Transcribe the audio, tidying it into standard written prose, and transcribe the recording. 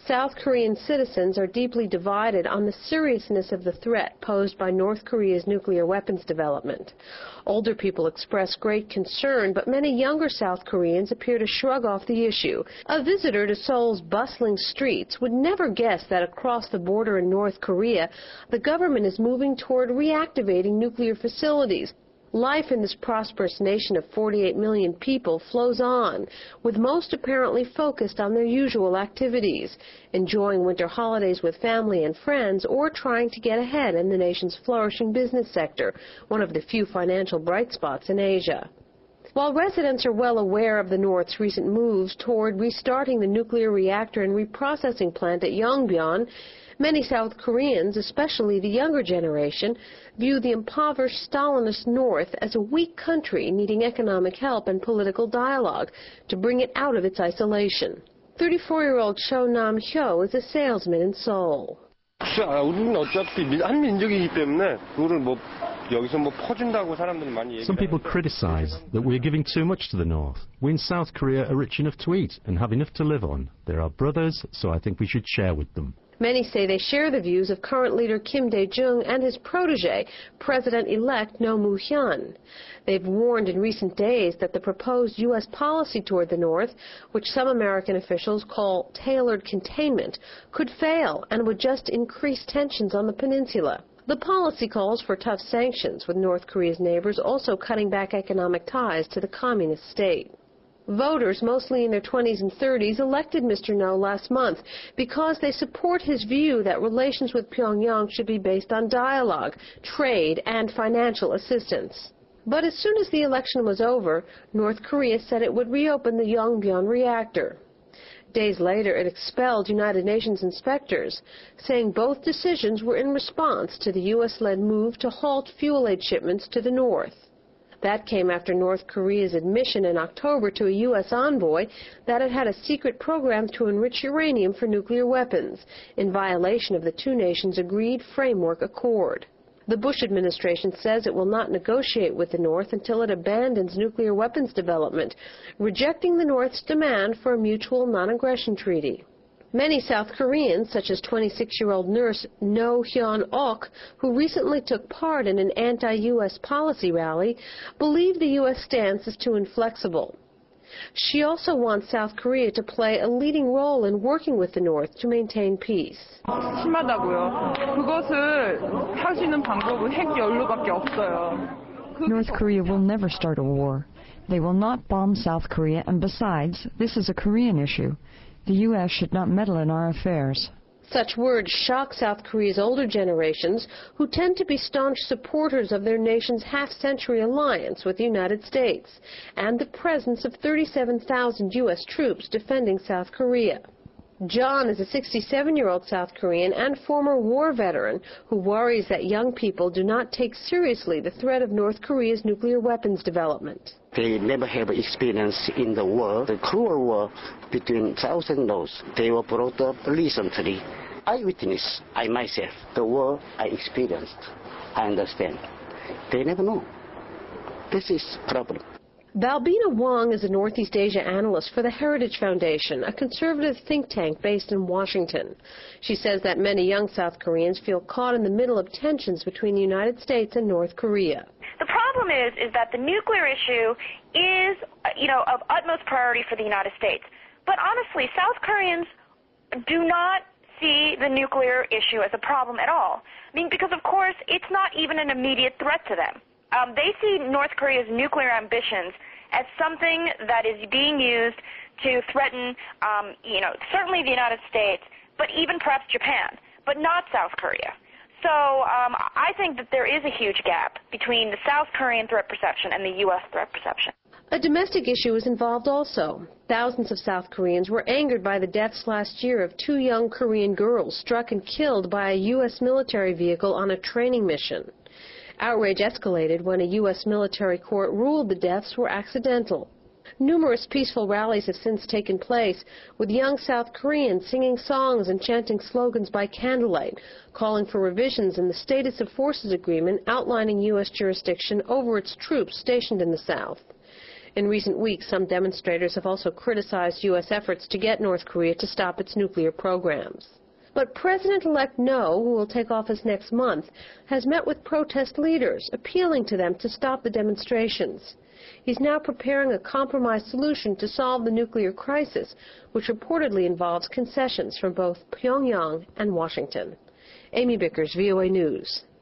South Korean citizens are deeply divided on the seriousness of the threat posed by North Korea's nuclear weapons development. Older people express great concern, but many younger South Koreans appear to shrug off the issue. A visitor to Seoul's bustling streets would never guess that across the border in North Korea, the government is moving toward reactivating nuclear facilities. Life in this prosperous nation of 48 million people flows on, with most apparently focused on their usual activities, enjoying winter holidays with family and friends, or trying to get ahead in the nation's flourishing business sector, one of the few financial bright spots in Asia. While residents are well aware of the North's recent moves toward restarting the nuclear reactor and reprocessing plant at Yongbyon, many South Koreans, especially the younger generation, view the impoverished Stalinist North as a weak country needing economic help and political dialogue to bring it out of its isolation. 34-year-old Cho Nam-hyo is a salesman in Seoul. Some people criticize that we're giving too much to the North. We in South Korea are rich enough to eat and have enough to live on. They're our brothers, so I think we should share with them. Many say they share the views of current leader Kim Dae-jung and his protege, President-elect Roh Moo-hyun. They've warned in recent days that the proposed U.S. policy toward the North, which some American officials call tailored containment, could fail and would just increase tensions on the peninsula. The policy calls for tough sanctions, with North Korea's neighbors also cutting back economic ties to the communist state. Voters, mostly in their 20s and 30s, elected Mr. Roh last month because they support his view that relations with Pyongyang should be based on dialogue, trade, and financial assistance. But as soon as the election was over, North Korea said it would reopen the Yongbyon reactor. Days later, it expelled United Nations inspectors, saying both decisions were in response to the U.S.-led move to halt fuel aid shipments to the North. That came after North Korea's admission in October to a U.S. envoy that it had a secret program to enrich uranium for nuclear weapons, in violation of the two nations' agreed framework accord. The Bush administration says it will not negotiate with the North until it abandons nuclear weapons development, rejecting the North's demand for a mutual non-aggression treaty. Many South Koreans, such as 26-year-old nurse No Hyun-ok, who recently took part in an anti-U.S. policy rally, believe the U.S. stance is too inflexible. She also wants South Korea to play a leading role in working with the North to maintain peace. North Korea will never start a war. They will not bomb South Korea, and besides, this is a Korean issue. The U.S. should not meddle in our affairs. Such words shock South Korea's older generations, who tend to be staunch supporters of their nation's half-century alliance with the United States and the presence of 37,000 U.S. troops defending South Korea. John is a 67-year-old South Korean and former war veteran who worries that young people do not take seriously the threat of North Korea's nuclear weapons development. They never have experience in the war, the cruel war between South and North. They were brought up recently. I witnessed, I myself, the war I experienced. I understand. They never know. This is the problem. Balbina Wong is a Northeast Asia analyst for the Heritage Foundation, a conservative think tank based in Washington. She says that many young South Koreans feel caught in the middle of tensions between the United States and North Korea. The problem is that the nuclear issue is, of utmost priority for the United States. But honestly, South Koreans do not see the nuclear issue as a problem at all. I mean, because of course, it's not even an immediate threat to them. They see North Korea's nuclear ambitions as something that is being used to threaten, certainly the United States, but even perhaps Japan, but not South Korea. So I think that there is a huge gap between the South Korean threat perception and the U.S. threat perception. A domestic issue is involved also. Thousands of South Koreans were angered by the deaths last year of two young Korean girls struck and killed by a U.S. military vehicle on a training mission. Outrage escalated when a U.S. military court ruled the deaths were accidental. Numerous peaceful rallies have since taken place, with young South Koreans singing songs and chanting slogans by candlelight, calling for revisions in the Status of Forces Agreement outlining U.S. jurisdiction over its troops stationed in the South. In recent weeks, some demonstrators have also criticized U.S. efforts to get North Korea to stop its nuclear programs. But President-elect No, who will take office next month, has met with protest leaders, appealing to them to stop the demonstrations. He's now preparing a compromise solution to solve the nuclear crisis, which reportedly involves concessions from both Pyongyang and Washington. Amy Bickers, VOA News.